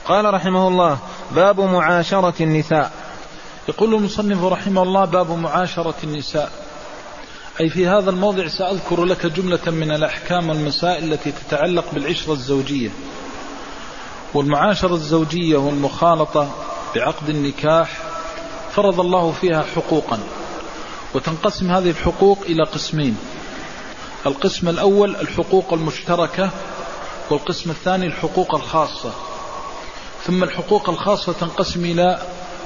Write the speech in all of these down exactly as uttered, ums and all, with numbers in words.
قال رحمه الله: باب معاشرة النساء. يقول المصنف رحمه الله: باب معاشرة النساء، أي في هذا الموضع سأذكر لك جملة من الأحكام والمسائل التي تتعلق بالعشرة الزوجية. والمعاشرة الزوجية والمخالطة بعقد النكاح فرض الله فيها حقوقا، وتنقسم هذه الحقوق إلى قسمين: القسم الأول الحقوق المشتركة، والقسم الثاني الحقوق الخاصة. ثم الحقوق الخاصة تنقسم إلى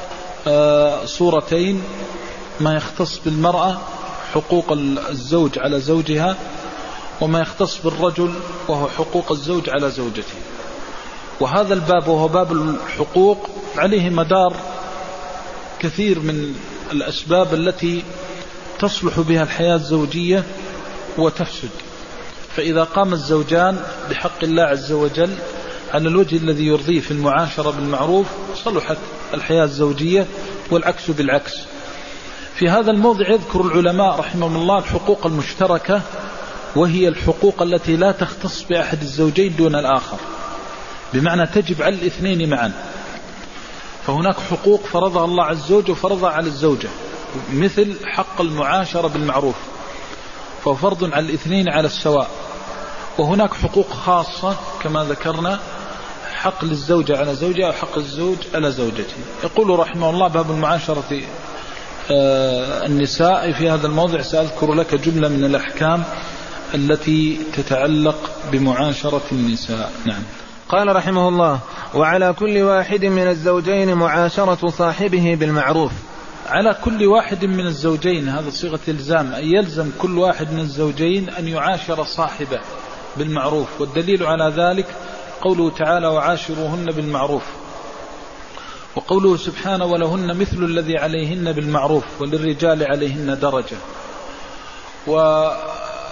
صورتين: ما يختص بالمرأة حقوق الزوج على زوجها، وما يختص بالرجل وهو حقوق الزوج على زوجته. وهذا الباب وهو باب الحقوق عليه مدار كثير من الأسباب التي تصلح بها الحياة الزوجية وتفسد. فإذا قام الزوجان بحق الله عز وجل على الوجه الذي يرضيه في المعاشرة بالمعروف صلحت الحياة الزوجية، والعكس بالعكس. في هذا الموضع يذكر العلماء رحمهم الله الحقوق المشتركة، وهي الحقوق التي لا تختص بأحد الزوجين دون الآخر، بمعنى تجب على الاثنين معا. فهناك حقوق فرضها الله عز وجل وفرضها على الزوجة، مثل حق المعاشرة بالمعروف، فهو فرض على الاثنين على السواء. وهناك حقوق خاصة كما ذكرنا، حق للزوجة على زوجها وحق الزوج على زوجته. يقول رحمه الله: باب المعاشرة النساء. في هذا الموضع سأذكر لك جملة من الأحكام التي تتعلق بمعاشرة النساء. نعم. قال رحمه الله: وعلى كل واحد من الزوجين معاشرة صاحبه بالمعروف. على كل واحد من الزوجين، هذا صيغة الزام، أي يلزم كل واحد من الزوجين أن يعاشر صاحبه بالمعروف. والدليل على ذلك قوله تعالى: وعاشروهن بالمعروف، وقوله سبحانه: ولهن مثل الذي عليهن بالمعروف وللرجال عليهن درجة. وهذا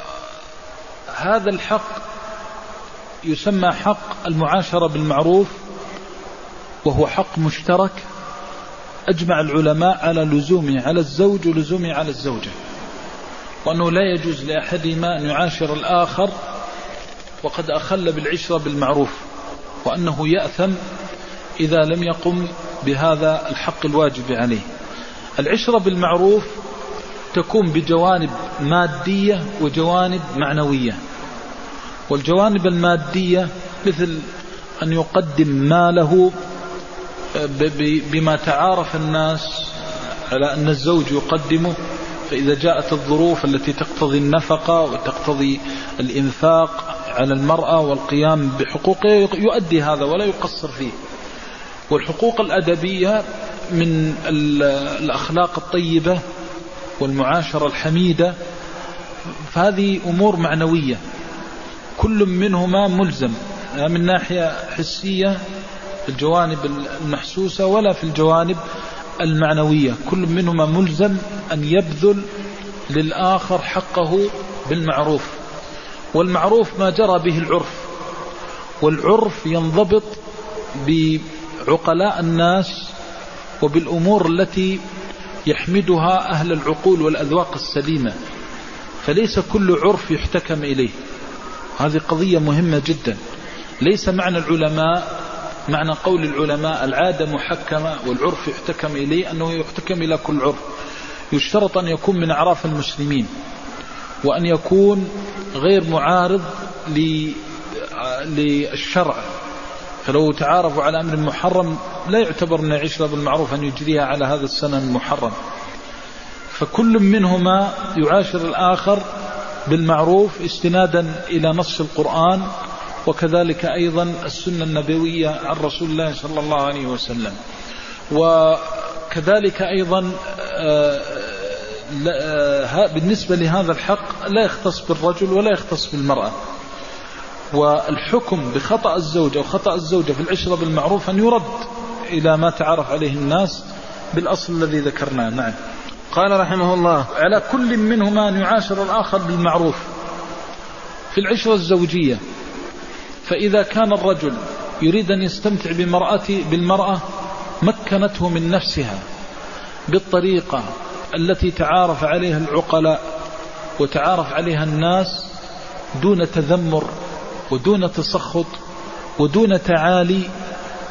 الحق يسمى حق المعاشرة بالمعروف، وهو حق مشترك أجمع العلماء على لزومه على الزوج ولزومه على الزوجة، وأنه لا يجوز لأحدهما أن يعاشر الآخر وقد أخل بالعشرة بالمعروف، وأنه يأثم إذا لم يقم بهذا الحق الواجب عليه. العشرة بالمعروف تكون بجوانب مادية وجوانب معنوية. والجوانب المادية مثل أن يقدم ماله بما تعارف الناس على أن الزوج يقدمه، فإذا جاءت الظروف التي تقتضي النفقة وتقتضي الإنفاق على المرأة والقيام بحقوقه يؤدي هذا ولا يقصر فيه. والحقوق الأدبية من الأخلاق الطيبة والمعاشرة الحميدة، فهذه أمور معنوية كل منهما ملزم، لا من ناحية حسية في الجوانب المحسوسة ولا في الجوانب المعنوية، كل منهما ملزم أن يبذل للآخر حقه بالمعروف. والمعروف ما جرى به العرف، والعرف ينضبط بعقلاء الناس وبالأمور التي يحمدها أهل العقول والأذواق السليمة، فليس كل عرف يحتكم إليه. هذه قضية مهمة جدا. ليس معنى العلماء معنى قول العلماء العادة محكمة والعرف يحتكم إليه أنه يحتكم إلى كل عرف. يشترط أن يكون من أعراف المسلمين، وأن يكون غير معارض للشرع. فلو تعارفوا على أمر محرم لا يعتبر من العشرة بالمعروف أن يجريها على هذا السنن المحرم. فكل منهما يعاشر الآخر بالمعروف استنادا إلى نص القرآن، وكذلك أيضا السنة النبوية عن رسول الله صلى الله عليه وسلم. وكذلك أيضا بالنسبة لهذا الحق لا يختص بالرجل ولا يختص بالمرأة. والحكم بخطأ الزوج أو خطأ الزوجة في العشرة بالمعروف أن يرد إلى ما تعرف عليه الناس بالأصل الذي ذكرناه. نعم. قال رحمه الله: على كل منهما أن يعاشر الآخر بالمعروف في العشرة الزوجية. فإذا كان الرجل يريد أن يستمتع بمرأته بالمرأة مكنته من نفسها بالطريقة التي تعارف عليها العقلاء وتعارف عليها الناس دون تذمر ودون تسخط ودون تعالي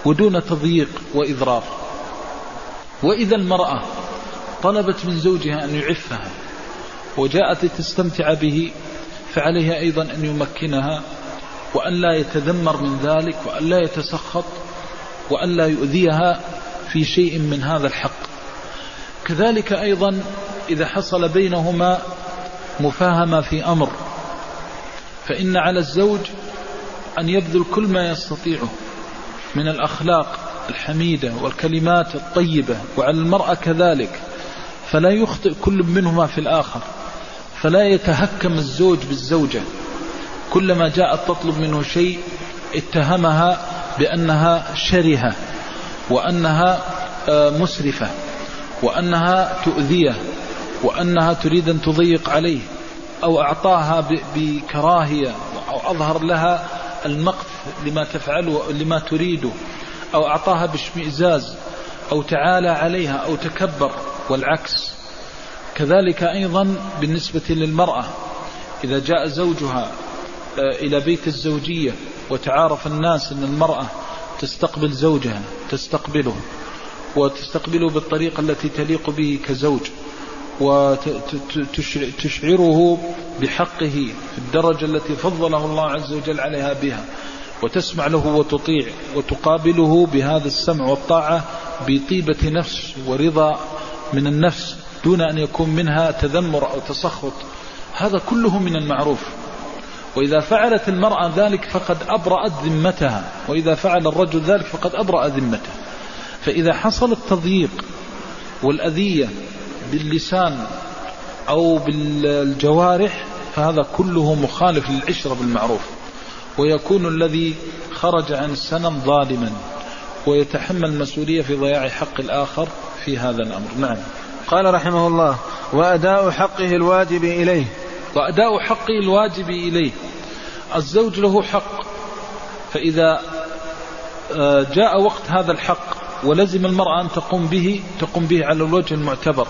ودون تضييق وإضرار. وإذا المرأة طلبت من زوجها أن يعفها وجاءت تستمتع به فعليها أيضا أن يمكنها وأن لا يتذمر من ذلك وأن لا يتسخط وأن لا يؤذيها في شيء من هذا الحق. كذلك أيضا إذا حصل بينهما مفاهمة في أمر فإن على الزوج أن يبذل كل ما يستطيعه من الأخلاق الحميدة والكلمات الطيبة، وعلى المرأة كذلك، فلا يخطئ كل منهما في الآخر، فلا يتهكم الزوج بالزوجة، كلما جاءت تطلب منه شيء اتهمها بأنها شرهة وأنها مسرفة وأنها تؤذيه وأنها تريد أن تضيق عليه، أو أعطاها بكراهية أو أظهر لها المقت لما تفعله لما تريده، أو أعطاها باشمئزاز أو تعالى عليها أو تكبر، والعكس. كذلك أيضا بالنسبة للمرأة إذا جاء زوجها إلى بيت الزوجية وتعارف الناس أن المرأة تستقبل زوجها، تستقبله وتستقبله بالطريقة التي تليق به كزوج، وتشعره بحقه في الدرجة التي فضله الله عز وجل عليها بها، وتسمع له وتطيع وتقابله بهذا السمع والطاعة بطيبة نفس ورضا من النفس دون أن يكون منها تذمر أو تسخط، هذا كله من المعروف. وإذا فعلت المرأة ذلك فقد أبرأت ذمتها، وإذا فعل الرجل ذلك فقد أبرأ ذمته. فإذا حصل التضييق والأذية باللسان أو بالجوارح فهذا كله مخالف للعشرة بالمعروف، ويكون الذي خرج عن السنن ظالما ويتحمل المسؤولية في ضياع حق الآخر في هذا الأمر. نعم. قال رحمه الله: وأداء حقه الواجب إليه. وأداء حقه الواجب إليه، الزوج له حق، فإذا جاء وقت هذا الحق ولزم المرأة أن تقوم به تقوم به على الوجه المعتبر.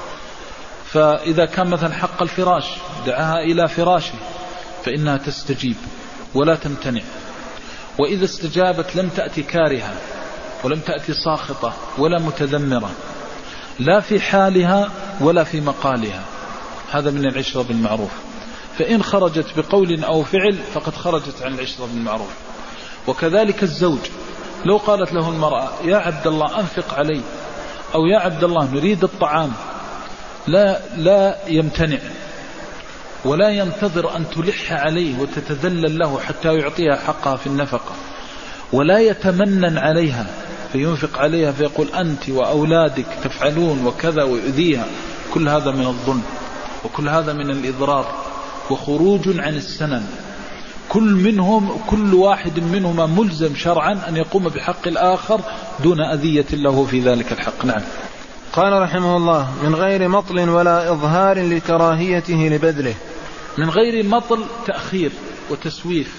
فإذا كان مثلا حق الفراش دعاها إلى فراشه فإنها تستجيب ولا تمتنع، وإذا استجابت لم تأتي كارهة ولم تأتي ساخطة ولا متذمرة، لا في حالها ولا في مقالها، هذا من العشرة بالمعروف. فإن خرجت بقول أو فعل فقد خرجت عن العشرة بالمعروف. وكذلك الزوج لو قالت له المرأة: يا عبد الله أنفق علي، أو يا عبد الله نريد الطعام، لا لا يمتنع ولا ينتظر أن تلح عليه وتتذلل له حتى يعطيها حقها في النفقة، ولا يتمنن عليها فينفق عليها فيقول أنت وأولادك تفعلون وكذا ويؤذيها. كل هذا من الظلم، وكل هذا من الإضرار، وخروج عن السنن. كل منهم كل واحد منهما ملزم شرعا أن يقوم بحق الآخر دون أذية له في ذلك الحق. نعم. قال رحمه الله: من غير مطل ولا إظهار لكراهيته لبذله. من غير مطل تأخير وتسويف،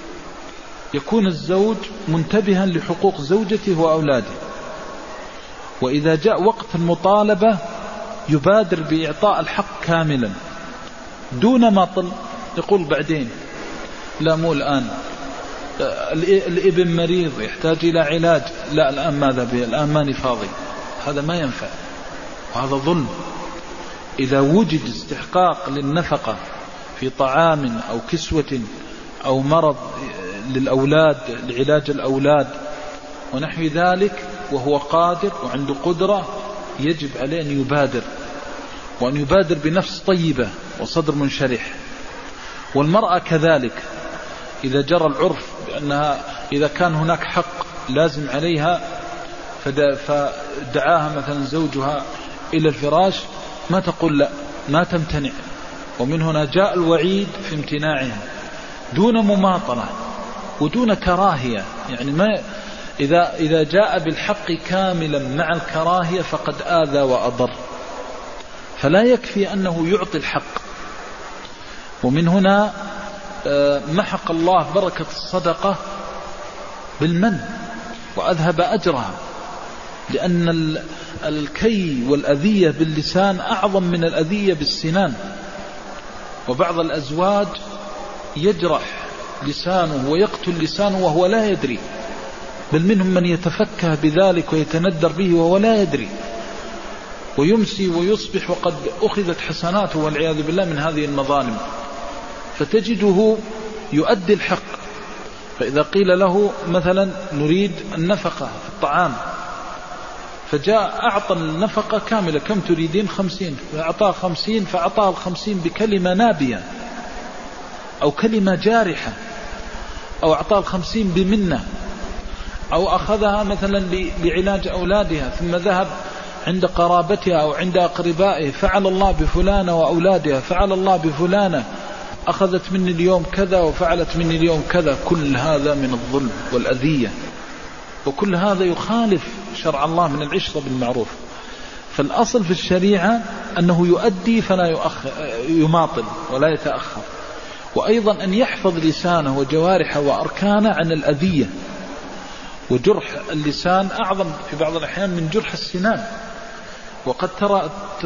يكون الزوج منتبها لحقوق زوجته وأولاده، وإذا جاء وقت المطالبة يبادر بإعطاء الحق كاملا دون مطل، يقول بعدين، لا مو الآن، الابن مريض يحتاج إلى علاج، لا الآن ماذا به، الآن ماني فاضي. هذا ما ينفع، وهذا ظلم. إذا وجد استحقاق للنفقة في طعام أو كسوة أو مرض للأولاد لعلاج الأولاد ونحو ذلك وهو قادر وعنده قدرة، يجب عليه أن يبادر، وأن يبادر بنفس طيبة وصدر منشرح. والمرأة كذلك إذا جرى العرف بأنها إذا كان هناك حق لازم عليها فدعاها مثلا زوجها إلى الفراش، ما تقول لا، ما تمتنع. ومن هنا جاء الوعيد في امتناعها دون مماطلة ودون كراهية. يعني ما إذا إذا جاء بالحق كاملا مع الكراهية فقد آذى وأضر، فلا يكفي أنه يعطي الحق. ومن هنا محق الله بركة الصدقة بالمن وأذهب أجرها، لأن الكي والأذية باللسان أعظم من الأذية بالسنان. وبعض الأزواج يجرح لسانه ويقتل لسانه وهو لا يدري، بل منهم من يتفكه بذلك ويتندر به وهو لا يدري، ويمسي ويصبح وقد أخذت حسناته والعياذ بالله من هذه المظالم. فتجده يؤدي الحق، فإذا قيل له مثلا نريد النفقة في الطعام، فجاء أعطى النفقة كاملة، كم تريدين؟ خمسين، فأعطاه خمسين، فأعطاه الخمسين بكلمة نابية أو كلمة جارحة، أو أعطاه الخمسين بمنة، أو أخذها مثلا لعلاج أولادها ثم ذهب عند قرابتها أو عند أقربائه، فعل الله بفلانة وأولادها، فعل الله بفلانة، أخذت مني اليوم كذا وفعلت مني اليوم كذا. كل هذا من الظلم والأذية، وكل هذا يخالف شرع الله من العشرة بالمعروف. فالأصل في الشريعة أنه يؤدي فلا يؤخر يماطل ولا يتأخر، وأيضا أن يحفظ لسانه وجوارحه وأركانه عن الأذية. وجرح اللسان أعظم في بعض الأحيان من جرح السنان. وقد ترى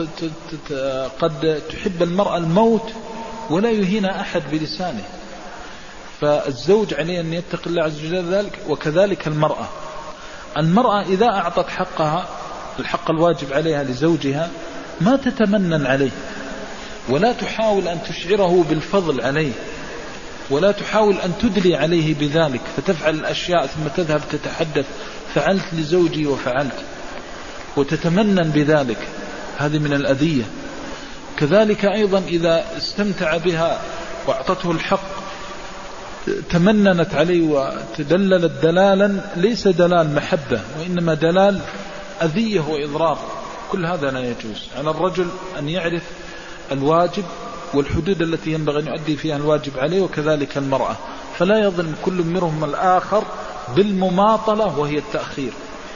قد تحب المرأة الموت ولا يهين أحد بلسانه، فالزوج عليه أن يتقي الله عز وجل ذلك. وكذلك المرأة المرأة إذا أعطت حقها، الحق الواجب عليها لزوجها، ما تتمنن عليه، ولا تحاول أن تشعره بالفضل عليه، ولا تحاول أن تدلي عليه بذلك، فتفعل الأشياء ثم تذهب تتحدث فعلت لزوجي وفعلت، وتتمنن بذلك. هذه من الأذية. كذلك أيضا إذا استمتع بها وأعطته الحق تمننت عليه وتدللت دلالا ليس دلال محبة، وإنما دلال أذية وإضرار. كل هذا لا يجوز. على الرجل أن يعرف الواجب والحدود التي ينبغي أن يؤدي فيها الواجب عليه، وكذلك المرأة، فلا يظن كل منهم الآخر بالمماطلة وهي التأخير،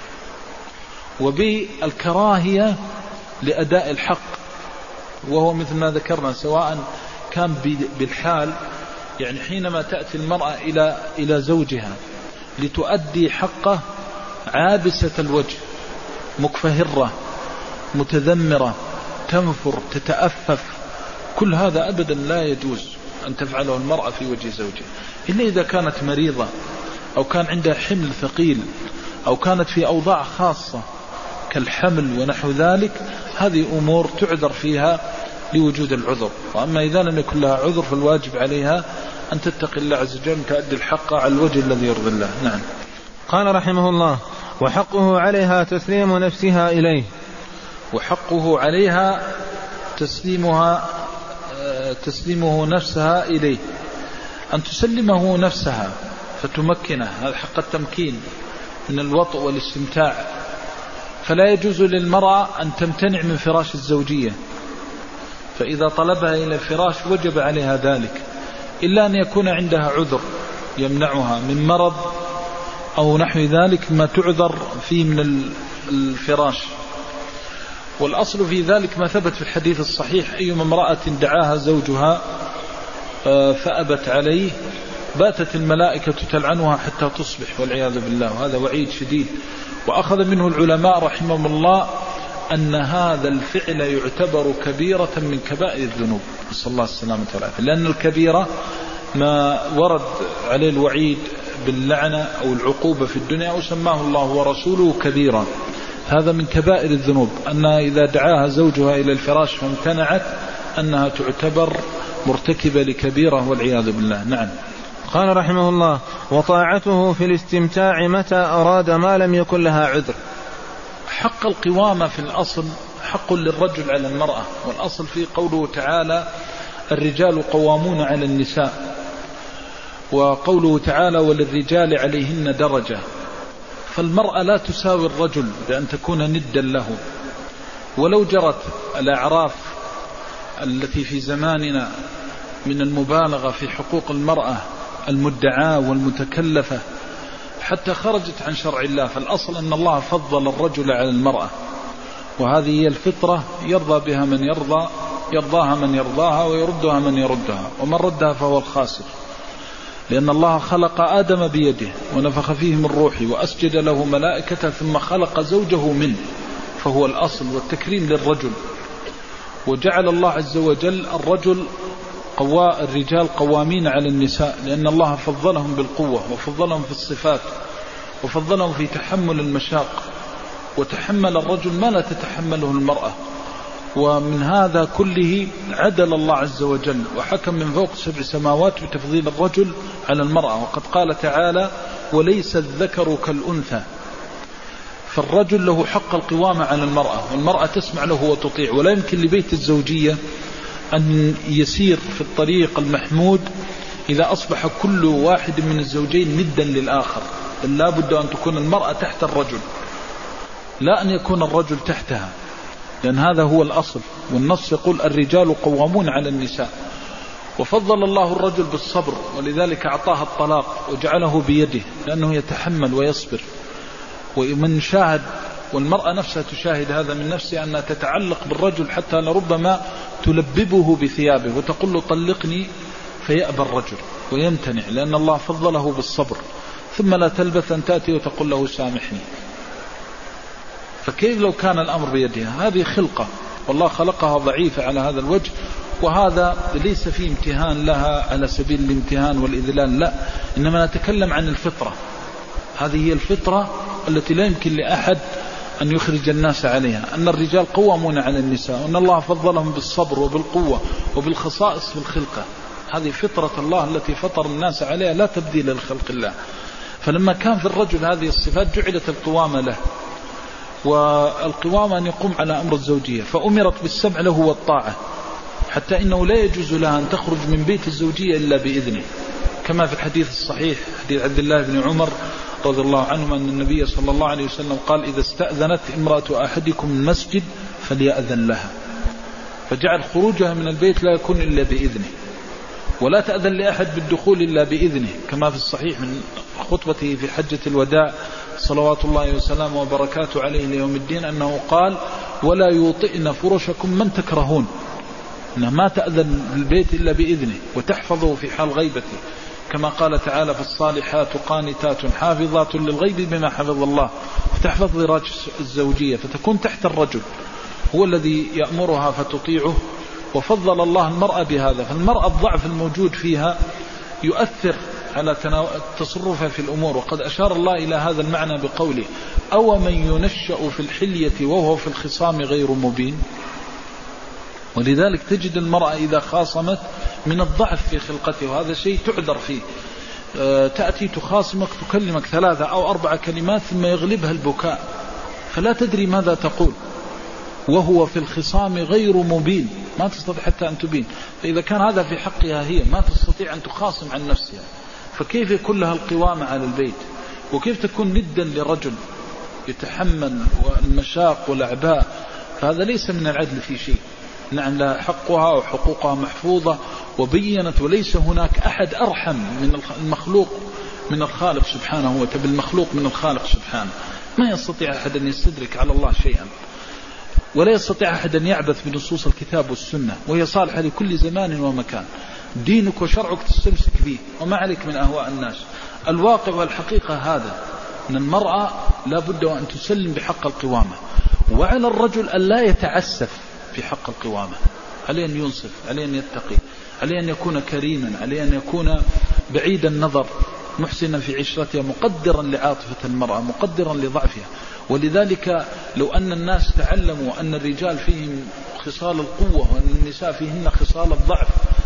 وبالكراهية لأداء الحق، وهو مثل ما ذكرنا سواء كان بالحال، يعني حينما تأتي المرأة إلى إلى زوجها لتؤدي حقه عابسة الوجه، مكفهرة، متذمرة، تنفر، تتأفف، كل هذا أبدا لا يجوز أن تفعله المرأة في وجه زوجها، إلا إذا كانت مريضة أو كان عندها حمل ثقيل أو كانت في أوضاع خاصة كالحمل ونحو ذلك. هذه أمور تعذر فيها لوجود العذر. وأما إذا لم يكن لها عذر فالواجب عليها أن تتقي الله عز وجل تؤدي الحق على الوجه الذي يرضي الله. نعم. قال رحمه الله: وحقه عليها تسليم نفسها إليه. وحقه عليها تسليمها تسليمه نفسها إليه، أن تسلمه نفسها فتمكنه. هذا حق التمكين من الوطء والاستمتاع. فلا يجوز للمرأة أن تمتنع من فراش الزوجية، فإذا طلبها إلى الفراش وجب عليها ذلك، إلا أن يكون عندها عذر يمنعها من مرض أو نحو ذلك ما تعذر فيه من الفراش. والأصل في ذلك ما ثبت في الحديث الصحيح: أيما امرأة دعاها زوجها فأبت عليه باتت الملائكة تلعنها حتى تصبح والعياذ بالله. وهذا وعيد شديد. وأخذ منه العلماء رحمهم الله أن هذا الفعل يعتبر كبيرة من كبائر الذنوب، نسأل الله السلامة والعافية، لأن الكبيرة ما ورد عليه الوعيد باللعنة أو العقوبة في الدنيا أو سماه الله ورسوله كبيرة. هذا من كبائر الذنوب، أنها إذا دعاها زوجها إلى الفراش فامتنعت أنها تعتبر مرتكبة لكبيرة والعياذ بالله. نعم. قال رحمه الله: وطاعته في الاستمتاع متى أراد ما لم يكن لها عذر. حق القوامة في الأصل حق للرجل على المرأة، والأصل في قوله تعالى: الرجال قوامون على النساء، وقوله تعالى: وللرجال عليهن درجة. فالمرأة لا تساوي الرجل بأن تكون ندا له. ولو جرت الأعراف التي في زماننا من المبالغة في حقوق المرأة المدعاة والمتكلفة حتى خرجت عن شرع الله، فالأصل أن الله فضل الرجل على المرأة، وهذه هي الفطرة يرضى بها من يرضى يرضاها من يرضاها ويردها من يردها، ومن ردها فهو الخاسر. لأن الله خلق آدم بيده ونفخ فيه من روحه وأسجد له ملائكته ثم خلق زوجه منه، فهو الأصل والتكريم للرجل. وجعل الله عز وجل الرجل قوا الرجال قوامين على النساء، لأن الله فضلهم بالقوة وفضلهم في الصفات وفضلهم في تحمل المشاق، وتحمل الرجل ما لا تتحمله المرأة. ومن هذا كله عدل الله عز وجل وحكم من فوق سبع سماوات بتفضيل الرجل على المرأة. وقد قال تعالى: وليس الذكر كالأنثى. فالرجل له حق القوامة على المرأة، والمرأة تسمع له وتطيع. ولا يمكن لبيت الزوجية أن يسير في الطريق المحمود إذا أصبح كل واحد من الزوجين ندا للآخر، بل لا بد أن تكون المرأة تحت الرجل، لا أن يكون الرجل تحتها، لأن هذا هو الأصل. والنص يقول: الرجال قوامون على النساء. وفضل الله الرجل بالصبر، ولذلك أعطاه الطلاق وجعله بيده، لأنه يتحمل ويصبر. ومن شاهد، والمرأة نفسها تشاهد هذا من نفسها، أنها تتعلق بالرجل حتى لربما تلببه بثيابه وتقول له: طلقني، فيأبى الرجل ويمتنع، لأن الله فضله بالصبر. ثم لا تلبث أن تأتي وتقول له: سامحني. فكيف لو كان الأمر بيدها؟ هذه خلقة، والله خلقها ضعيفة على هذا الوجه. وهذا ليس فيه امتهان لها على سبيل الامتهان والإذلال، لا، إنما نتكلم عن الفطرة. هذه هي الفطرة التي لا يمكن لأحد أن يخرج الناس عليها، أن الرجال قوامون على النساء، وأن الله فضلهم بالصبر وبالقوة وبالخصائص في الخلقة. هذه فطرة الله التي فطر الناس عليها، لا تبديل لخلق الله. فلما كان في الرجل هذه الصفات جعلت القوامة له. والقوامة أن يقوم على أمر الزوجية، فأمرت بالسمع له والطاعة، حتى إنه لا يجوز لها أن تخرج من بيت الزوجية إلا بإذنه، كما في الحديث الصحيح حديث عبد الله بن عمر رضي الله عنهما أن النبي صلى الله عليه وسلم قال: إذا استأذنت امرأة أحدكم المسجد فليأذن لها. فجعل خروجها من البيت لا يكون إلا بإذنه، ولا تأذن لأحد بالدخول إلا بإذنه، كما في الصحيح من خطبته في حجة الوداع صلوات الله وسلامه وبركاته عليه ليوم الدين أنه قال: ولا يوطئن فرشكم من تكرهون، إنها ما تأذن بالبيت إلا بإذنه وتحفظه في حال غيبته، كما قال تعالى: فالصالحات قانتات حافظات للغيب بما حفظ الله. فتحفظ ضراج الزوجية، فتكون تحت الرجل، هو الذي يأمرها فتطيعه. وفضل الله المرأة بهذا. فالمرأة الضعف الموجود فيها يؤثر على تصرفها في الأمور. وقد أشار الله إلى هذا المعنى بقوله: أو من ينشأ في الحلية وهو في الخصام غير مبين. ولذلك تجد المرأة إذا خاصمت من الضعف في خلقته، وهذا شيء تعذر فيه. تأتي تخاصمك تكلمك ثلاثة أو أربع كلمات ثم يغلبها البكاء، فلا تدري ماذا تقول، وهو في الخصام غير مبين، ما تستطيع حتى أن تبين. فإذا كان هذا في حقها هي ما تستطيع أن تخاصم عن نفسها، فكيف يكون لها القوامة على البيت؟ وكيف تكون ندا لرجل يتحمل والمشاق والأعباء؟ فهذا ليس من العدل في شيء. نعم، لا، حقها وحقوقها محفوظة وبينت، وليس هناك أحد أرحم من المخلوق من الخالق سبحانه وتعالى، بالمخلوق من الخالق سبحانه. ما يستطيع أحد أن يستدرك على الله شيئا، ولا يستطيع أحد أن يعبث بنصوص الكتاب والسنة، وهي صالحة لكل زمان ومكان. دينك وشرعك تستمسك به، وما عليك من أهواء الناس. الواقع والحقيقة هذا، أن المرأة لا بد أن تسلم بحق القوامة، وعلى الرجل أن لا يتعسف في حق القوامة، عليه أن ينصف، عليه أن يتقي، عليه أن يكون كريما، عليه أن يكون بعيد النظر، محسنا في عشرتها، مقدرا لعاطفة المرأة، مقدرا لضعفها. ولذلك لو أن الناس تعلموا أن الرجال فيهم خصال القوة وأن النساء فيهن خصال الضعف،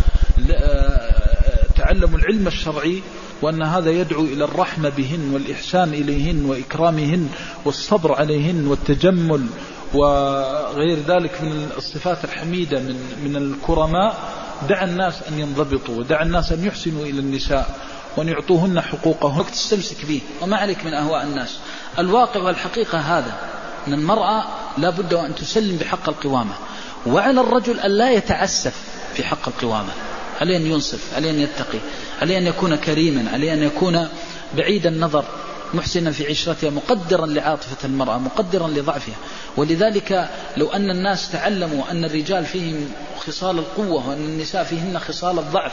تعلموا العلم الشرعي، وأن هذا يدعو إلى الرحمة بهن والإحسان إليهن وإكرامهن والصبر عليهن والتجمل وغير ذلك من الصفات الحميدة من من الكرماء، دع الناس أن ينضبطوا، ودع الناس أن يحسنوا إلى النساء وأن يعطوهن حقوقهن. تستمسك به، وما عليك من أهواء الناس. الواقع والحقيقة هذا، أن المرأة لا بد أن تسلم بحق القوامة، وعلى الرجل أن لا يتعسف في حق القوامة، عليه أن ينصف، عليه أن يتقي، عليه أن يكون كريما، عليه أن يكون بعيد النظر، محسنا في عشرتها، مقدرا لعاطفة المرأة، مقدرا لضعفها. ولذلك لو أن الناس تعلموا أن الرجال فيهم خصال القوة وأن النساء فيهن خصال الضعف،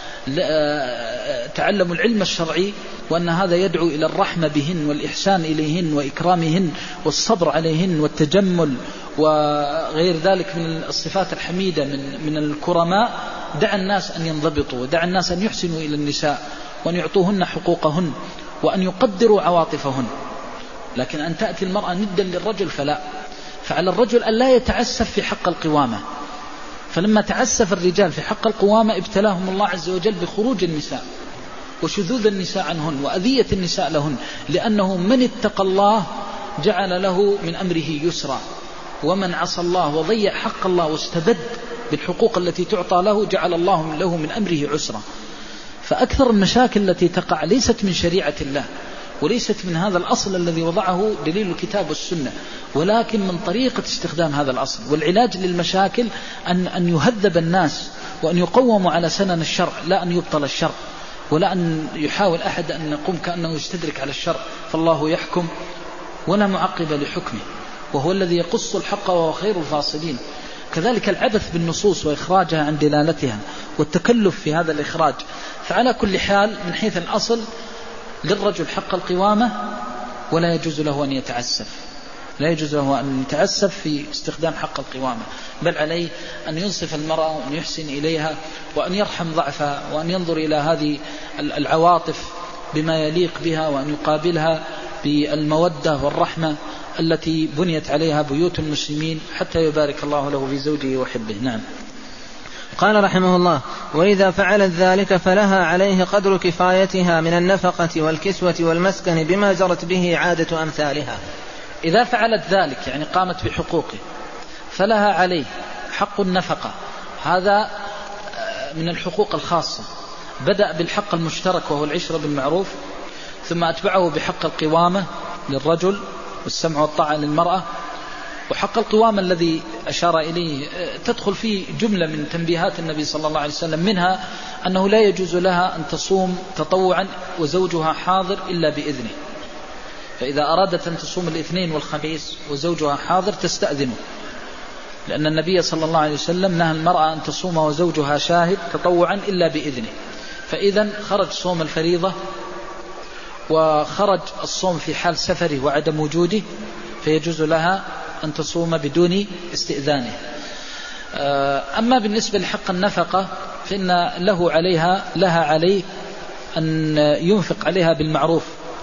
تعلموا العلم الشرعي، وأن هذا يدعو إلى الرحمة بهن والإحسان إليهن وإكرامهن والصبر عليهن والتجمل وغير ذلك من الصفات الحميدة من من الكرماء، دع الناس أن ينضبطوا، ودع الناس أن يحسنوا إلى النساء وأن يعطوهن حقوقهن. وأن يقدروا عواطفهن. لكن أن تأتي المرأة ندا للرجل فلا. فعلى الرجل أن لا يتعسف في حق القوامة. فلما تعسف الرجال في حق القوامة ابتلاهم الله عز وجل بخروج النساء وشذوذ النساء عنهن وأذية النساء لهن، لأنه من اتقى الله جعل له من أمره يسرا، ومن عصى الله وضيع حق الله واستبد بالحقوق التي تعطى له جعل الله له من أمره عسرا. فأكثر المشاكل التي تقع ليست من شريعة الله وليست من هذا الأصل الذي وضعه دليل الكتاب والسنة، ولكن من طريقة استخدام هذا الأصل. والعلاج للمشاكل أن, أن يهذب الناس وأن يقوموا على سنن الشرع، لا أن يبطل الشرع، ولا أن يحاول أحد أن يقوم كأنه يستدرك على الشرع. فالله يحكم ولا معقب لحكمه، وهو الذي يقص الحق وهو خير الفاصلين. كذلك العبث بالنصوص وإخراجها عن دلالتها والتكلف في هذا الإخراج. فعلى كل حال من حيث الأصل للرجل حق القوامة، ولا يجوز له أن يتعسف، لا يجوز له أن يتعسف في استخدام حق القوامة، بل عليه أن ينصف المرأة وأن يحسن إليها وأن يرحم ضعفها وأن ينظر إلى هذه العواطف بما يليق بها، وأن يقابلها بالمودة والرحمة التي بنيت عليها بيوت المسلمين حتى يبارك الله له في زوجه وحبه. نعم. قال رحمه الله: وإذا فعلت ذلك فلها عليه قدر كفايتها من النفقة والكسوة والمسكن بما جرت به عادة أمثالها. إذا فعلت ذلك يعني قامت بحقوقه فلها عليه حق النفقة، هذا من الحقوق الخاصة. بدأ بالحق المشترك وهو العشرة بالمعروف، ثم أتبعه بحق القوامة للرجل والسمع والطاعة للمرأة. وحق القوامة الذي أشار إليه تدخل فيه جملة من تنبيهات النبي صلى الله عليه وسلم، منها أنه لا يجوز لها أن تصوم تطوعا وزوجها حاضر إلا بإذنه. فإذا أرادت أن تصوم الاثنين والخميس وزوجها حاضر تستأذنه، لأن النبي صلى الله عليه وسلم نهى المرأة أن تصوم وزوجها شاهد تطوعا إلا بإذنه. فإذا خرج صوم الفريضة وخرج الصوم في حال سفره وعدم وجوده، فيجوز لها أن تصوم بدون استئذانه. أما بالنسبة لحق النفقة فإن له عليها لها عليه أن ينفق عليها بالمعروف.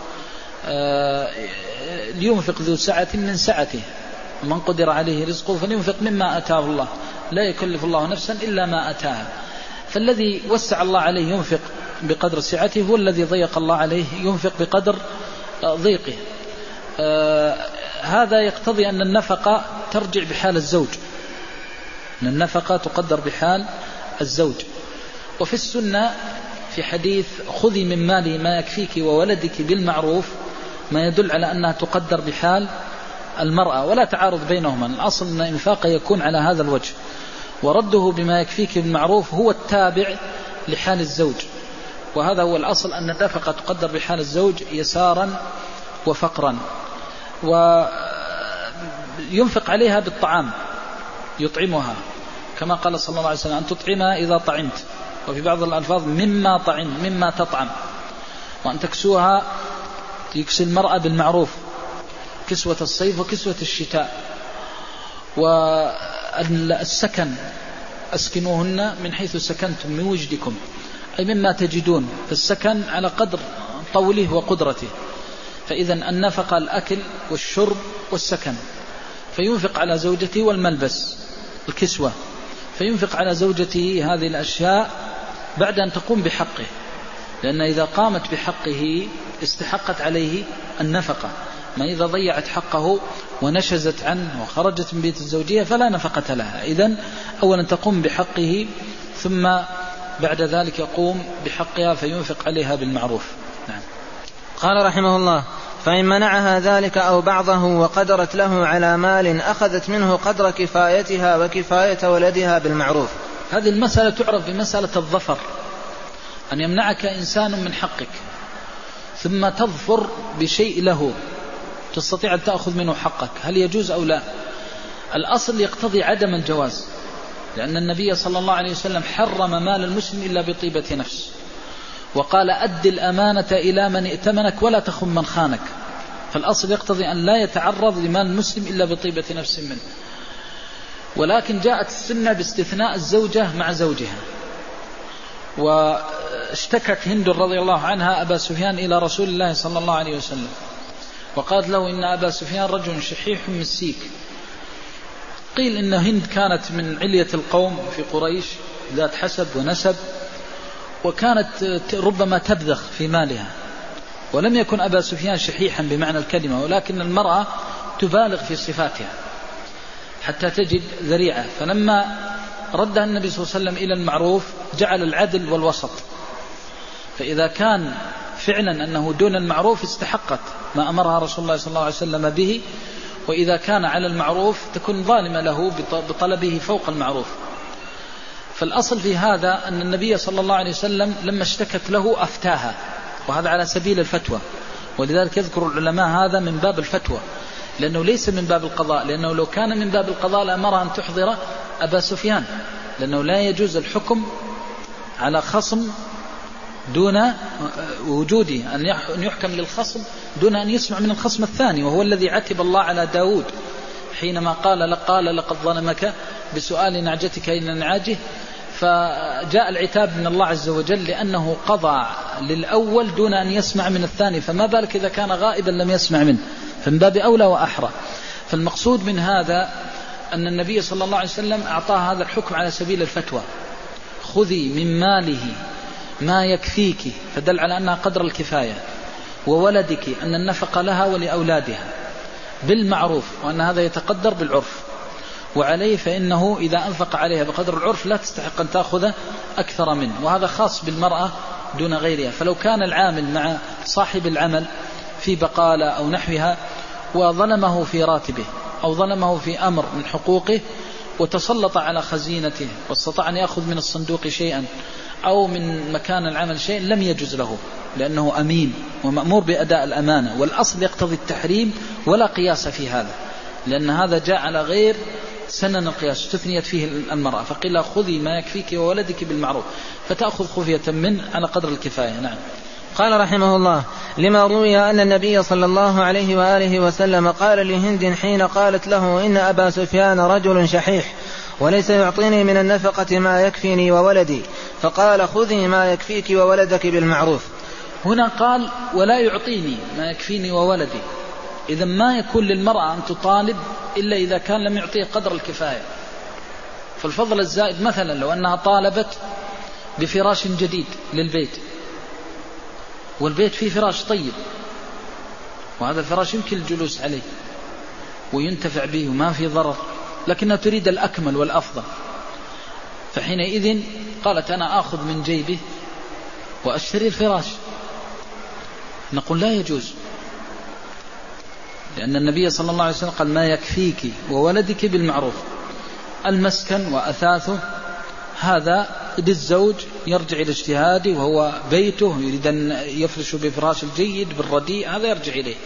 لينفق ذو سعة من سعته، ومن قدر عليه رزقه فلينفق مما أتاه الله، لا يكلف الله نفسا إلا ما أتاها. فالذي وسع الله عليه ينفق بقدر سعته، والذي ضيق الله عليه ينفق بقدر ضيقه. هذا يقتضي أن النفقة ترجع بحال الزوج، أن النفقة تقدر بحال الزوج. وفي السنة في حديث خذي من مالي ما يكفيك وولدك بالمعروف ما يدل على أنها تقدر بحال المرأة، ولا تعارض بينهما. الأصل أن إنفاقه يكون على هذا الوجه، ورده بما يكفيك بالمعروف هو التابع لحال الزوج. وهذا هو الأصل، أن النفقة تقدر بحال الزوج يسارا وفقرا. وينفق عليها بالطعام يطعمها، كما قال صلى الله عليه وسلم أن تطعمها إذا طعمت، وفي بعض الألفاظ مما طعم مما تطعم. وأن تكسوها، يكسي المرأة بالمعروف، كسوة الصيف وكسوة الشتاء. والسكن أسكنوهن من حيث سكنتم من وجدكم، أي مما تجدون. فالسكن على قدر طوله وقدرته. فإذا النفقة الأكل والشرب والسكن. فينفق على زوجته والملبس الكسوة، فينفق على زوجته هذه الأشياء بعد أن تقوم بحقه، لأن إذا قامت بحقه استحقت عليه النفقة. ما إذا ضيعت حقه ونشزت عنه وخرجت من بيت الزوجية فلا نفقة لها. إذن أولا تقوم بحقه، ثم بعد ذلك يقوم بحقها فينفق عليها بالمعروف. نعم. قال رحمه الله: فإن منعها ذلك أو بعضه وقدرت له على مال أخذت منه قدر كفايتها وكفاية ولدها بالمعروف. هذه المسألة تعرف بمسألة الظفر، أن يمنعك إنسان من حقك ثم تظفر بشيء له تستطيع أن تأخذ منه حقك، هل يجوز أو لا؟ الأصل يقتضي عدم الجواز، لأن النبي صلى الله عليه وسلم حرم مال المسلم إلا بطيبة نفس، وقال أد الأمانة إلى من ائتمنك ولا تخن من خانك. فالأصل يقتضي أن لا يتعرض لمال المسلم إلا بطيبة نفس منه. ولكن جاءت السنة باستثناء الزوجة مع زوجها، اشتكت هند رضي الله عنها أبا سفيان إلى رسول الله صلى الله عليه وسلم، وقالت له إن أبا سفيان رجل شحيح مسيك. قيل إن هند كانت من علية القوم في قريش ذات حسب ونسب، وكانت ربما تبذخ في مالها، ولم يكن أبا سفيان شحيحا بمعنى الكلمة، ولكن المرأة تبالغ في صفاتها حتى تجد ذريعة. فلما ردها النبي صلى الله عليه وسلم إلى المعروف جعل العدل والوسط، فإذا كان فعلا أنه دون المعروف استحقت ما أمرها رسول الله صلى الله عليه وسلم به، وإذا كان على المعروف تكون ظالمة له بطلبه فوق المعروف. فالأصل في هذا أن النبي صلى الله عليه وسلم لما اشتكت له أفتاها، وهذا على سبيل الفتوى، ولذلك يذكر العلماء هذا من باب الفتوى، لأنه ليس من باب القضاء، لأنه لو كان من باب القضاء لأمرها أن تحضر أبا سفيان، لأنه لا يجوز الحكم على خصم دون وجوده، أن يحكم للخصم دون أن يسمع من الخصم الثاني، وهو الذي عتب الله على داود حينما قال قال لقد ظلمك بسؤال نعجتك إلى نعاجه، فجاء العتاب من الله عز وجل لأنه قضى للأول دون أن يسمع من الثاني، فما بالك إذا كان غائبا لم يسمع منه، فمن باب أولى وأحرى. فالمقصود من هذا أن النبي صلى الله عليه وسلم أعطاه هذا الحكم على سبيل الفتوى: خذي من ماله ما يكفيك، فدل على أنها قدر الكفاية، وولدك أن النفقة لها ولأولادها بالمعروف، وأن هذا يتقدر بالعرف، وعليه فإنه إذا أنفق عليها بقدر العرف لا تستحق أن تأخذ أكثر منه، وهذا خاص بالمرأة دون غيرها. فلو كان العامل مع صاحب العمل في بقالة أو نحوها وظلمه في راتبه أو ظلمه في أمر من حقوقه وتسلط على خزينته واستطاع أن يأخذ من الصندوق شيئا أو من مكان العمل شيء، لم يجوز له، لأنه أمين ومأمور بأداء الأمانة، والأصل يقتضي التحريم ولا قياس في هذا، لأن هذا جاء على غير سنن القياس، تثنيت فيه المرأة، فقيل خذي ما يكفيك وولدك بالمعروف، فتأخذ خفية منه على قدر الكفاية. نعم. قال رحمه الله: لما روي أن النبي صلى الله عليه وآله وسلم قال لهند حين قالت له إن أبا سفيان رجل شحيح وليس يعطيني من النفقة ما يكفيني وولدي، فقال خذي ما يكفيك وولدك بالمعروف. هنا قال ولا يعطيني ما يكفيني وولدي، إذا ما يكون للمرأة أن تطالب إلا إذا كان لم يعطيه قدر الكفاية. فالفضل الزائد مثلا لو أنها طالبت بفراش جديد للبيت، والبيت فيه فراش طيب، وهذا الفراش يمكن الجلوس عليه وينتفع به وما في ضرر، لكنها تريد الأكمل والأفضل، فحينئذ قالت أنا آخذ من جيبه وأشتري الفراش، نقول لا يجوز، لأن النبي صلى الله عليه وسلم قال ما يكفيك وولدك بالمعروف. المسكن وأثاثه هذا للزوج يرجع إلى اجتهاده، وهو بيته يريد أن يفرش بفراش الجيد بالرديء، هذا يرجع إليه.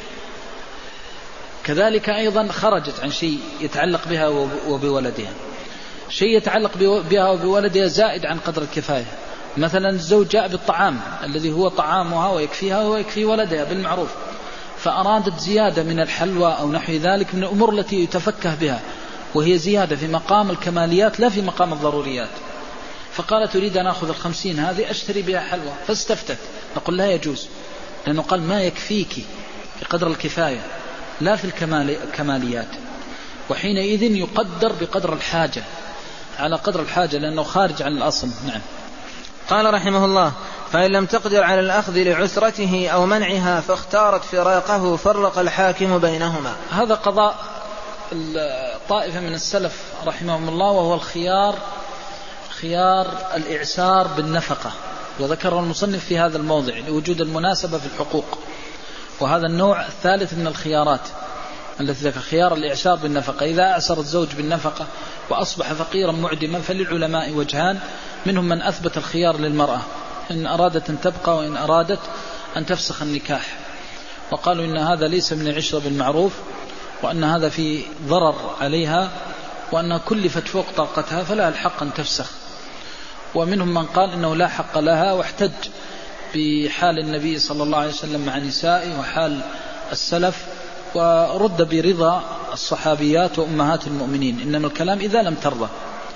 كذلك أيضا خرجت عن شيء يتعلق بها وبولدها، شيء يتعلق بها وبولدها زائد عن قدر الكفاية، مثلا الزوج جاء بالطعام الذي هو طعامها ويكفيها ويكفي ولدها بالمعروف، فأرادت زيادة من الحلوى أو نحو ذلك من الأمور التي يتفكه بها، وهي زيادة في مقام الكماليات لا في مقام الضروريات، فقالت أريد أن أخذ الخمسين هذه أشتري بها حلوى، فاستفتت، نقول لا يجوز، لأنه قال ما يكفيك في قدر الكفاية لا في الكماليات، وحينئذ يقدر بقدر الحاجة على قدر الحاجة، لأنه خارج عن الأصل. نعم. قال رحمه الله: فإن لم تقدر على الأخذ لعسرته أو منعها فاختارت فراقه فرق الحاكم بينهما. هذا قضاء طائفة من السلف رحمهم الله، وهو الخيار خيار الإعسار بالنفقة، وذكر المصنف في هذا الموضع لوجود المناسبة في الحقوق، وهذا النوع الثالث من الخيارات التي ذكر خيار الإعسار بالنفقة. إذا أعسر الزوج بالنفقة وأصبح فقيرا معدما فللعلماء وجهان، منهم من أثبت الخيار للمرأة إن أرادت أن تبقى وإن أرادت أن تفسخ النكاح، وقالوا إن هذا ليس من العشرة بالمعروف، وأن هذا في ضرر عليها، وأنها كلفت فوق طاقتها فلا الحق أن تفسخ. ومنهم من قال إنه لا حق لها، واحتج بحال النبي صلى الله عليه وسلم مع نسائه وحال السلف، ورد برضا الصحابيات وأمهات المؤمنين، إنما الكلام إذا لم ترضى،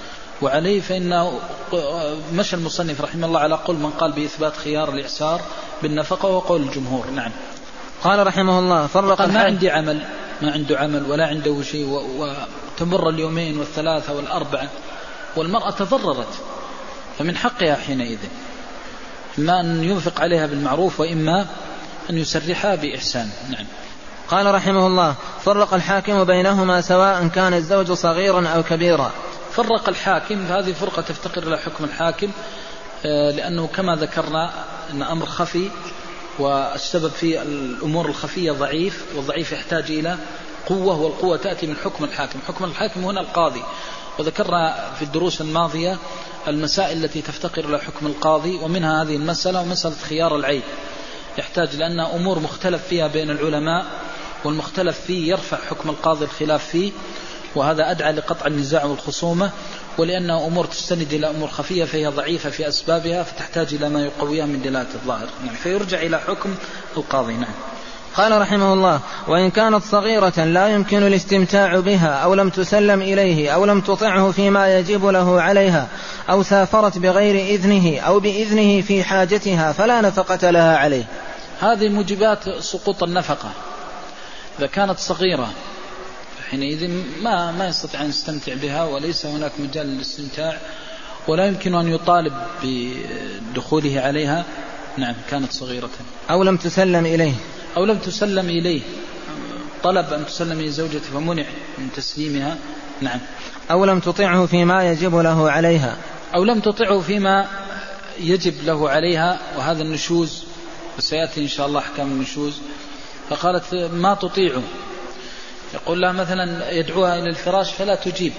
وعليه فإنه مشى المصنف رحمه الله على قول من قال بإثبات خيار الإعسار بالنفقة وقول الجمهور. نعم. قال رحمه الله فرق ما عندي عمل، ما عنده عمل ولا عنده شيء، وتمر اليومين والثلاثة والأربعة والمرأة تضررت، فمن حقها حينئذ إما أن ينفق عليها بالمعروف وإما أن يسرحها بإحسان. نعم. قال رحمه الله فرق الحاكم بينهما سواء كان الزوج صغيرا أو كبيرا. فرق الحاكم، هذه فرقة تفتقر إلى حكم الحاكم، لأنه كما ذكرنا أن أمر خفي، والسبب في الأمور الخفية ضعيف، والضعيف يحتاج إلى قوة، والقوة تأتي من حكم الحاكم. حكم الحاكم هنا القاضي، وذكرنا في الدروس الماضية المسائل التي تفتقر إلى حكم القاضي، ومنها هذه المسألة ومسألة خيار العيب، يحتاج لأن أمور مختلف فيها بين العلماء، والمختلف فيه يرفع حكم القاضي الخلاف فيه، وهذا أدعى لقطع النزاع والخصومة، ولأنها أمور تستند إلى أمور خفية فهي ضعيفة في أسبابها، فتحتاج إلى ما يقويها من دلالة الظاهر. نعم. فيرجع إلى حكم القاضي. نعم. قال رحمه الله وإن كانت صغيرة لا يمكن الاستمتاع بها أو لم تسلم إليه أو لم تطعه فيما يجب له عليها أو سافرت بغير إذنه أو بإذنه في حاجتها فلا نفقة لها عليه. هذه موجبات سقوط النفقة. إذا كانت صغيرة حينئذ ما ما يستطيع أن يستمتع بها، وليس هناك مجال للاستمتاع، ولا يمكن أن يطالب بدخوله عليها. نعم. كانت صغيرة. أو لم تسلم إليه أو لم تسلم إليه، طلب أن تسلم إلى زوجته فمنع من تسليمها. نعم. أو لم تطعه فيما يجب له عليها أو لم تطعه فيما يجب له عليها، وهذا النشوز، وسيأتي إن شاء الله أحكام النشوز. فقالت ما تطيعه، يقول لها مثلا يدعوها إلى الفراش فلا تجيب،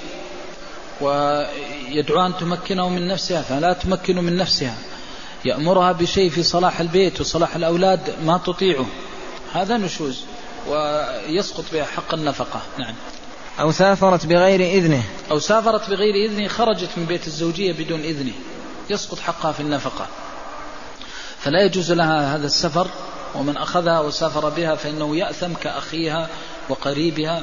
ويدعوها أن تمكنه من نفسها فلا تمكن من نفسها، يأمرها بشيء في صلاح البيت وصلاح الأولاد ما تطيعه، هذا نشوز ويسقط بها حق النفقة. نعم. أو سافرت بغير إذنه أو سافرت بغير إذنه، خرجت من بيت الزوجية بدون إذنه، يسقط حقها في النفقة، فلا يجوز لها هذا السفر، ومن أخذها وسافر بها فإنه يأثم كأخيها وقريبها،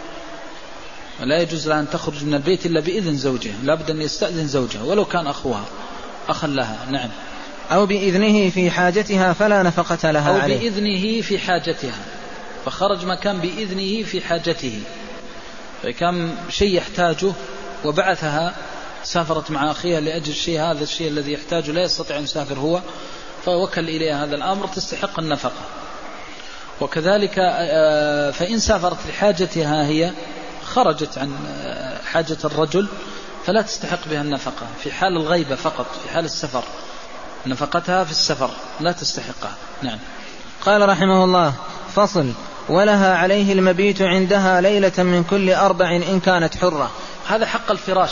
ولا يجوز لها أن تخرج من البيت إلا بإذن زوجها، لا بد أن يستأذن زوجها ولو كان أخوها أخا لها. نعم. أو بإذنه في حاجتها فلا نفقة لها أو عليه. بإذنه في حاجتها، فخرج ما كان بإذنه في حاجته، فكان شيء يحتاجه وبعثها، سافرت مع أخيها لأجل شيء، هذا الشيء الذي يحتاجه لا يستطيع أن يسافر هو، فوكل إليها هذا الأمر، تستحق النفقة. وكذلك فإن سافرت لحاجتها هي، خرجت عن حاجة الرجل، فلا تستحق بها النفقة في حال الغيبة فقط، في حال السفر نفقتها في السفر لا تستحقها. نعم. قال رحمه الله فصل ولها عليه المبيت عندها ليلة من كل أربع إن كانت حرة. هذا حق الفراش،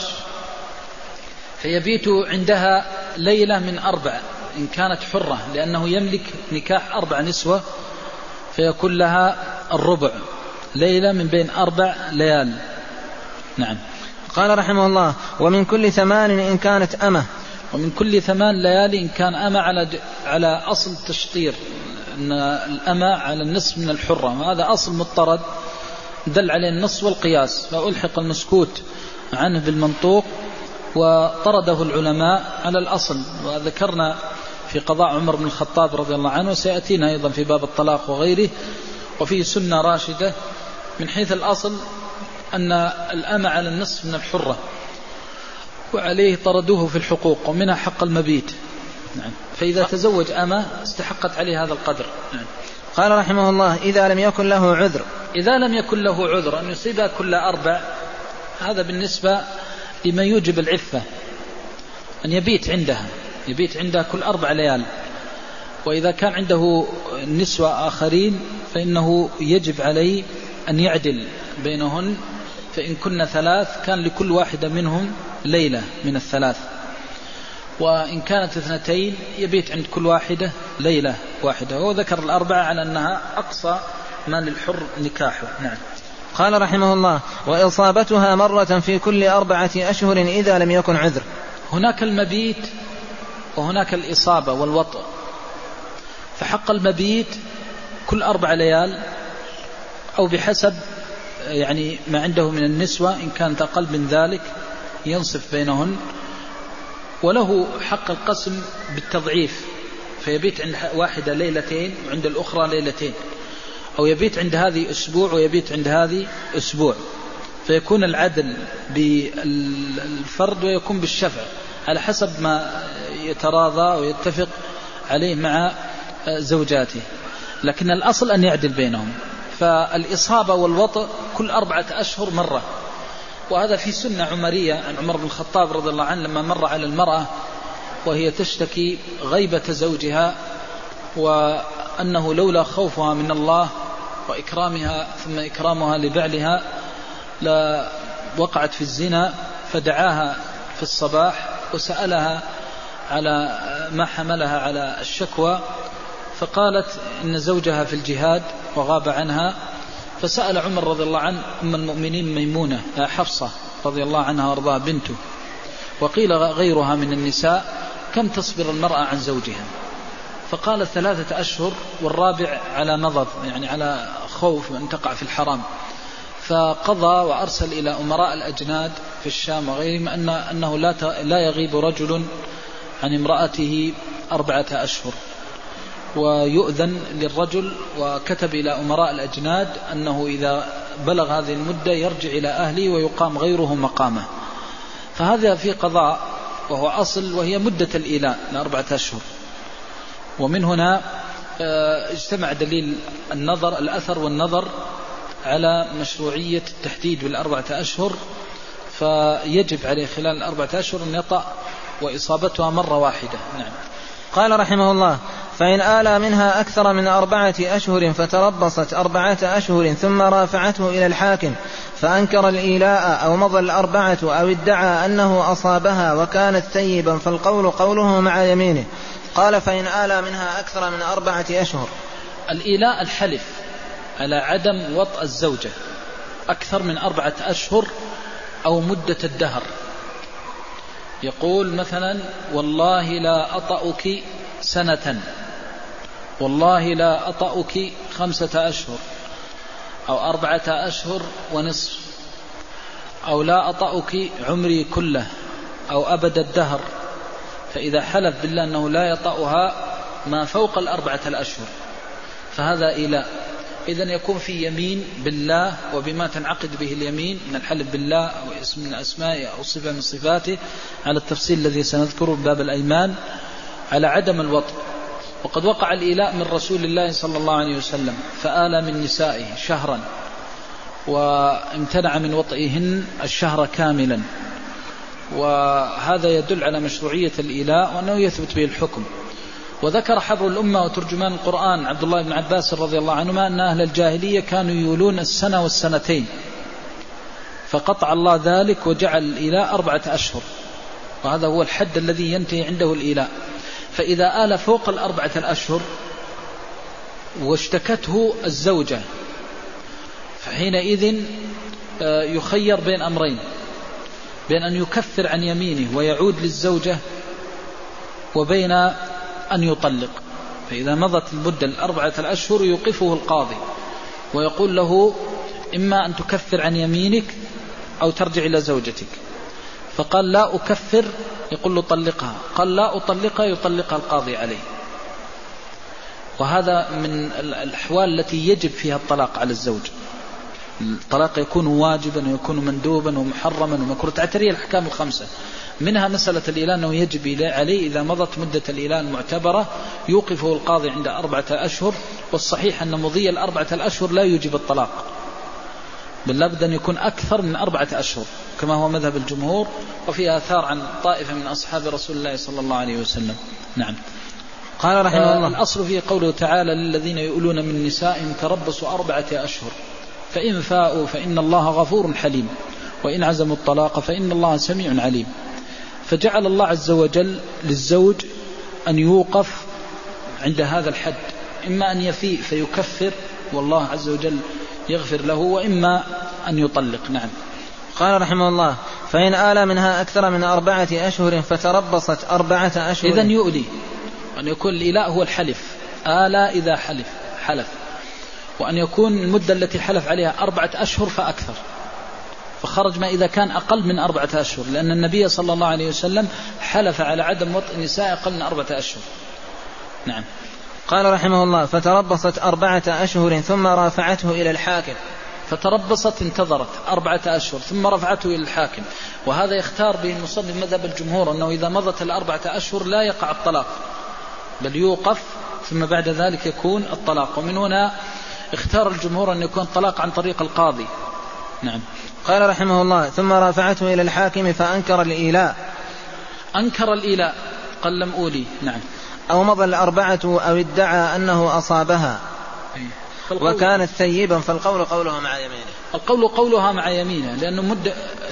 فيبيت عندها ليلة من أربع إن كانت حرة، لأنه يملك نكاح أربع نسوة، فيكون لها الربع، ليلة من بين أربع ليال. نعم. قال رحمه الله ومن كل ثمان إن كانت أمة. ومن كل ثمان ليالي إن كان أمة، على على أصل التشطير، أن الأمة على النصف من الحرة، وهذا أصل مضطرد دل عليه النص والقياس، فألحق المسكوت عنه بالمنطوق وطرده العلماء على الأصل. وذكرنا في قضاء عمر بن الخطاب رضي الله عنه، وسيأتينا أيضا في باب الطلاق وغيره، وفيه سنة راشدة من حيث الأصل أن الأمة على النصف من الحرة، وعليه طردوه في الحقوق، ومنها حق المبيت. نعم. فإذا تزوج أمة استحقت عليه هذا القدر. نعم. قال رحمه الله إذا لم يكن له عذر. إذا لم يكن له عذر أن يصيبها كل أربع، هذا بالنسبة لما يوجب العفة، أن يبيت عندها، يبيت عندها كل أربع ليال. وإذا كان عنده نسوة آخرين فإنه يجب عليه أن يعدل بينهن، فإن كن ثلاث كان لكل واحدة منهم ليلة من الثلاث، وإن كانت اثنتين يبيت عند كل واحدة ليلة واحدة. هو ذكر الأربعة على أنها أقصى ما للحر نكاحه. نعم. قال رحمه الله وإصابتها مرة في كل أربعة أشهر إذا لم يكن عذر. هناك المبيت وهناك الإصابة والوطء، فحق المبيت كل أربع ليال أو بحسب يعني ما عنده من النسوة، إن كانت أقل من ذلك ينصف بينهن، وله حق القسم بالتضعيف، فيبيت عند واحدة ليلتين وعند الأخرى ليلتين، أو يبيت عند هذه أسبوع ويبيت عند هذه أسبوع، فيكون العدل بالفرد ويكون بالشفع على حسب ما يتراضى ويتفق عليه مع زوجاته، لكن الأصل أن يعدل بينهم. فالإصابة والوطء كل أربعة أشهر مرة، وهذا في سنة عمرية عن عمر بن الخطاب رضي الله عنه لما مر على المرأة وهي تشتكي غيبة زوجها، وأنه لولا خوفها من الله وإكرامها ثم إكرامها لبعلها لا وقعت في الزنا، فدعاها في الصباح وسألها على ما حملها على الشكوى، فقالت إن زوجها في الجهاد وغاب عنها. فسأل عمر رضي الله عنه أم المؤمنين ميمونة حفصة رضي الله عنها وارضاها بنته، وقيل غيرها من النساء، كم تصبر المرأة عن زوجها؟ فقال ثلاثة أشهر، والرابع على نظر، يعني على خوف أن تقع في الحرام. فقضى وأرسل إلى أمراء الأجناد في الشام وغيرهم أن أنه لا لا يغيب رجل عن امرأته أربعة أشهر، ويؤذن للرجل، وكتب إلى أمراء الأجناد أنه إذا بلغ هذه المدة يرجع إلى أهله ويقام غيره مقامه. فهذا في قضاء وهو أصل، وهي مدة الإيلاء لأربعة أشهر. ومن هنا اجتمع دليل النظر الأثر والنظر على مشروعية التحديد بالأربعة أشهر، فيجب عليه خلال الأربعة أشهر أن يطأ، وإصابتها مرة واحدة. نعم. قال رحمه الله: فإن آلى منها أكثر من أربعة أشهر فتربصت أربعة أشهر ثم رافعته إلى الحاكم فأنكر الإيلاء أو مضى الأربعة أو ادعى أنه أصابها وكانت ثيبا فالقول قوله مع يمينه. قال: فإن آلى منها أكثر من أربعة أشهر. الإيلاء الحلف على عدم وطأ الزوجة أكثر من أربعة أشهر أو مدة الدهر، يقول مثلا: والله لا أطأك سنة، والله لا أطأك خمسة أشهر، أو أربعة أشهر ونصف، أو لا أطأك عمري كله، أو أبد الدهر. فإذا حلف بالله أنه لا يطأها ما فوق الأربعة الأشهر فهذا إيلاء. إذن يكون في يمين بالله وبما تنعقد به اليمين من الحلف بالله أو اسم من أسمائه أو صفة من صفاته، على التفصيل الذي سنذكره بباب الأيمان، على عدم الوطء. وقد وقع الإيلاء من رسول الله صلى الله عليه وسلم، فآلى من نسائه شهرا وامتنع من وطئهن الشهر كاملا، وهذا يدل على مشروعية الإيلاء وأنه يثبت به الحكم. وذكر حبر الأمة وترجمان القرآن عبد الله بن عباس رضي الله عنهما أن أهل الجاهلية كانوا يولون السنة والسنتين، فقطع الله ذلك وجعل الإيلاء أربعة أشهر، وهذا هو الحد الذي ينتهي عنده الإيلاء. فإذا آل فوق الأربعة الأشهر واشتكته الزوجة فحينئذ يخير بين أمرين، بين أن يكفر عن يمينه ويعود للزوجة، وبين أن يطلق. فإذا مضت المدة الأربعة الأشهر يوقفه القاضي ويقول له: إما أن تكفر عن يمينك أو ترجع إلى زوجتك. فقال: لا أكفر، يقول له: طلقها. قال: لا أطلقها، يطلقها القاضي عليه. وهذا من الأحوال التي يجب فيها الطلاق على الزوج. الطلاق يكون واجبا ويكون مندوبا ومحرما ومكروه، تعتريه الأحكام الخمسة، منها مسألة الإيلاء أنه يجب عليه إذا مضت مدة الإيلاء المعتبرة يوقفه القاضي عند أربعة أشهر. والصحيح أن مضي الأربعة الأشهر لا يجب الطلاق، بل لابد أن يكون أكثر من أربعة أشهر كما هو مذهب الجمهور، وفي آثار عن طائفة من أصحاب رسول الله صلى الله عليه وسلم. نعم. قال رحمه الله: الأصل فيه قوله تعالى: للذين يؤلون من نسائهم تربصوا أربعة أشهر فإن فاءوا فإن الله غفور حليم وإن عزموا الطلاق فإن الله سميع عليم. فجعل الله عز وجل للزوج أن يوقف عند هذا الحد، إما أن يفيء فيكفر والله عز وجل يغفر له، وإما أن يطلق. نعم. قال رحمه الله: فإن آل منها أكثر من أربعة أشهر فتربصت أربعة أشهر. إذن يؤلي أن يكون الإيلاء هو الحلف، آلا إذا حلف حلف، وأن يكون المدة التي حلف عليها أربعة أشهر فأكثر، فخرج ما إذا كان أقل من أربعة أشهر، لأن النبي صلى الله عليه وسلم حلف على عدم وطء النساء أقل من أربعة أشهر. نعم. قال رحمه الله: فتربصت أربعة أشهر ثم رافعته إلى الحاكم. فتربصت انتظرت أربعة أشهر ثم رفعته إلى الحاكم، وهذا يختار به المصنف مذهب الجمهور أنه إذا مضت الأربعة أشهر لا يقع الطلاق بل يوقف ثم بعد ذلك يكون الطلاق، ومن هنا اختار الجمهور أن يكون الطلاق عن طريق القاضي. نعم. قال رحمه الله: ثم رافعته إلى الحاكم فأنكر الإيلاء. أنكر الإيلاء قال لم أولي. نعم. أو مضى الأربعة أو ادعى أنه أصابها وكانت ثيبا فالقول قولها مع يمينه. القول قولها مع يمينه لأنه مد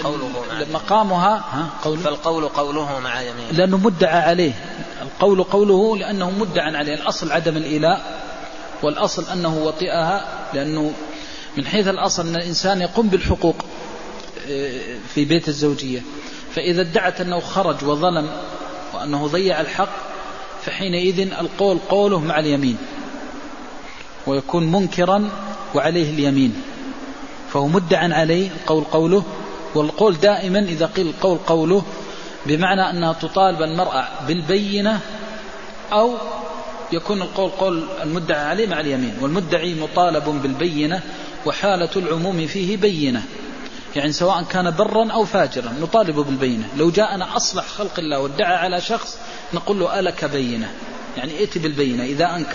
مقامها قول فالقول قوله مع يمينه لأنه مدعى عليه. القول قوله لأنه مدعى عليه. الأصل عدم الإيلاء والأصل أنه وطئها، لأنه من حيث الأصل أن الإنسان يقوم بالحقوق في بيت الزوجية، فإذا ادعت أنه خرج وظلم وأنه ضيع الحق فحينئذ القول قوله مع اليمين ويكون منكرا وعليه اليمين، فهو مدعى عليه القول قوله. والقول دائما إذا قيل القول قوله بمعنى أنها تطالب المرأة بالبينة، أو يكون القول قول المدعى عليه مع اليمين، والمدعي مطالب بالبينة وحالة العموم فيه بينة، يعني سواء كان برا أو فاجرا نطالب بالبينة. لو جاءنا أصلح خلق الله وادعى على شخص نقول له ألك بينة، يعني ائت بالبينة إذا أنكر،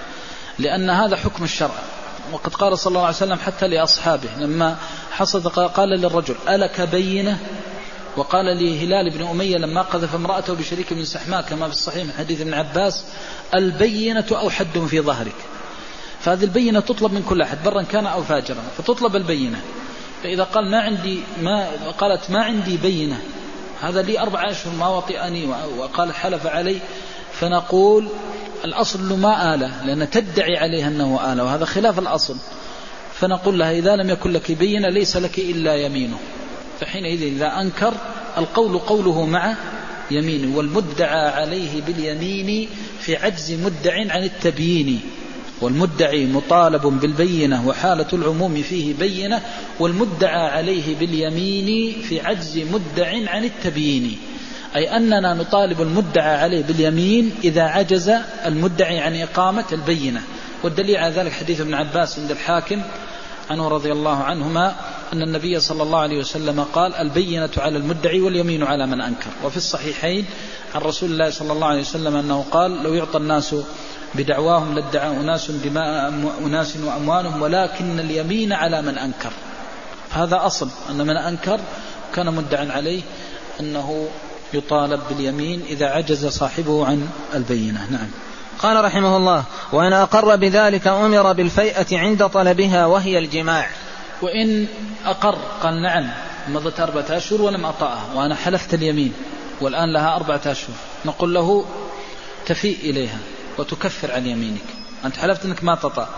لأن هذا حكم الشرع. وقد قال صلى الله عليه وسلم حتى لأصحابه لما حصد قال للرجل ألك بينة، وقال لهلال بن أمية لما قذف امرأته بشريك من سحماء كما في الصحيح من حديث ابن عباس: البينة أو حد في ظهرك. فهذه البينة تطلب من كل أحد برا كان أو فاجرا، فتطلب البينة. فإذا قال ما عندي ما قالت ما عندي بينة، هذا لي أربع أشهر ما وطئني وقال حلف علي، فنقول الأصل ما آله، لأن تدعي عليه أنه آله وهذا خلاف الأصل، فنقول لها إذا لم يكن لك بينة ليس لك إلا يمينه. فحينئذ إذا أنكر القول قوله مع يمينه، والمدعى عليه باليمين في عجز مدع عن التبيين، والمدعي مطالب بالبينة وحالة العموم فيه بينة، والمدعى عليه باليمين في عجز مدع عن التبيين، أي أننا نطالب المدعى عليه باليمين إذا عجز المدعي عن إقامة البينة. والدليل على ذلك حديث ابن عباس عند الحاكم عنه رضي الله عنهما أن النبي صلى الله عليه وسلم قال: البينة على المدعي واليمين على من أنكر. وفي الصحيحين عن رسول الله صلى الله عليه وسلم أنه قال: لو يعطى الناس بدعواهم لادعى أناس دماء أناس وأموالهم ولكن اليمين على من أنكر. هذا أصل أن من أنكر كان مدعا عليه أنه يطالب باليمين إذا عجز صاحبه عن البينة. نعم. قال رحمه الله: وإن أقر بذلك أمر بالفيئة عند طلبها وهي الجماع. وإن أقر قال نعم مضت أربعة أشهر ولم أطأها وأنا حلفت اليمين والآن لها أربعة أشهر، نقول له تفيء إليها وتكفر عن يمينك، أنت حلفت أنك ما تطأ،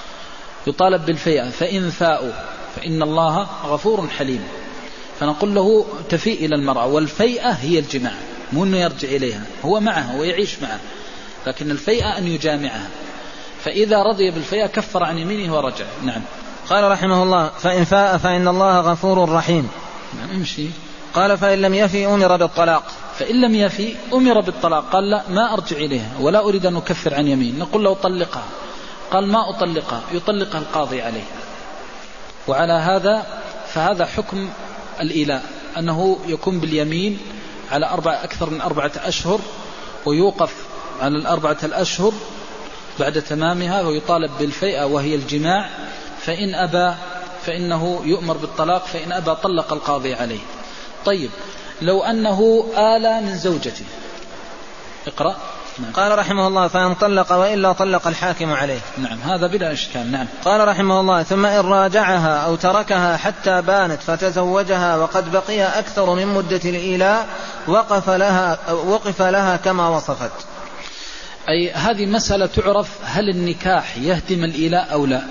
يطالب بالفيئة. فإن فاءوا فإن الله غفور حليم، فنقول له تفيء إلى المرأة، والفيئة هي الجماع، مو أنه يرجع إليها، هو معها ويعيش معها، لكن الفيئة أن يجامعها، فإذا رضي بالفيئة كفر عن يمينه ورجع. نعم. قال رحمه الله: فإن فاء فإن الله غفور رحيم. نعم. امشي. قال: فإن لم يفي أمر بالطلاق. فإن لم يفي أمر بالطلاق، قال لا ما أرجع إليها ولا أريد أن أكفر عن يمين، نقول له طلقها، قال ما أطلقها، يطلقها القاضي عليه. وعلى هذا فهذا حكم الإيلاء، أنه يكون باليمين على أربعة أكثر من أربعة أشهر، ويوقف على الأربعة الأشهر بعد تمامها، ويطالب بالفيئة وهي الجماع. فإن أبى فإنه يؤمر بالطلاق، فإن أبى طلق القاضي عليه. طيب، لو أنه آل من زوجته. اقرأ. نعم. قال رحمه الله: فإن طلق وإلا طلق الحاكم عليه. نعم، هذا بلا إشكال. نعم. قال رحمه الله: ثم إن راجعها أو تركها حتى بانت فتزوجها وقد بقي أكثر من مدة الإيلاء وقف لها, وقف لها كما وصفت. أي هذه مسألة تعرف هل النكاح يهدم الإيلاء أو لا.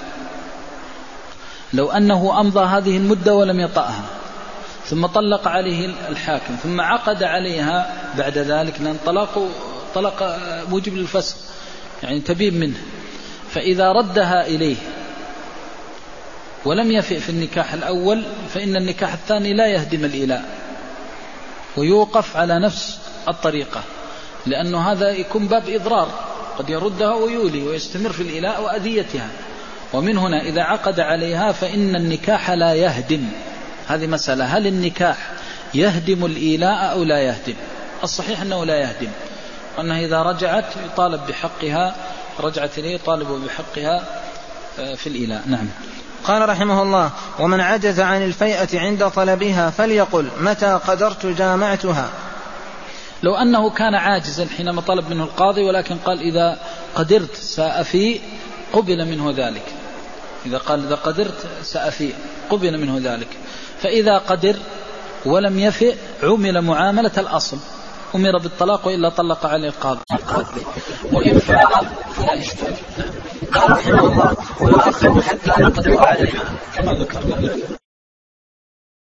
لو أنه أمضى هذه المدة ولم يطأها ثم طلق عليه الحاكم ثم عقد عليها بعد ذلك، لأن طلاق طلق موجب للفسخ يعني تبين منه، فإذا ردها إليه ولم يفئ في النكاح الأول فإن النكاح الثاني لا يهدم الإيلاء ويوقف على نفس الطريقة، لأنه هذا يكون باب إضرار، قد يردها ويولي ويستمر في الإيلاء وأذيتها. ومن هنا إذا عقد عليها فإن النكاح لا يهدم. هذه مسألة، هل النكاح يهدم الإيلاء أو لا يهدم؟ الصحيح أنه لا يهدم، وأنها إذا رجعت يطالب بحقها، رجعت إليه يطالب بحقها في الإيلاء. نعم. قال رحمه الله: ومن عجز عن الفيئة عند طلبها فليقل متى قدرت جامعتها. لو أنه كان عاجزا حينما طلب منه القاضي ولكن قال إذا قدرت سأفي، قبل منه ذلك. إذا قال إذا قدرت سأفي قبل منه ذلك. فإذا قدر ولم يفئ عمل معاملة الأصل، أمر بالطلاق وإلا طلق عليه القاضي. وإن فعل فلا يشتري. قال رحمه الله: والأخر حتى يقدر عليها كما ذكرنا.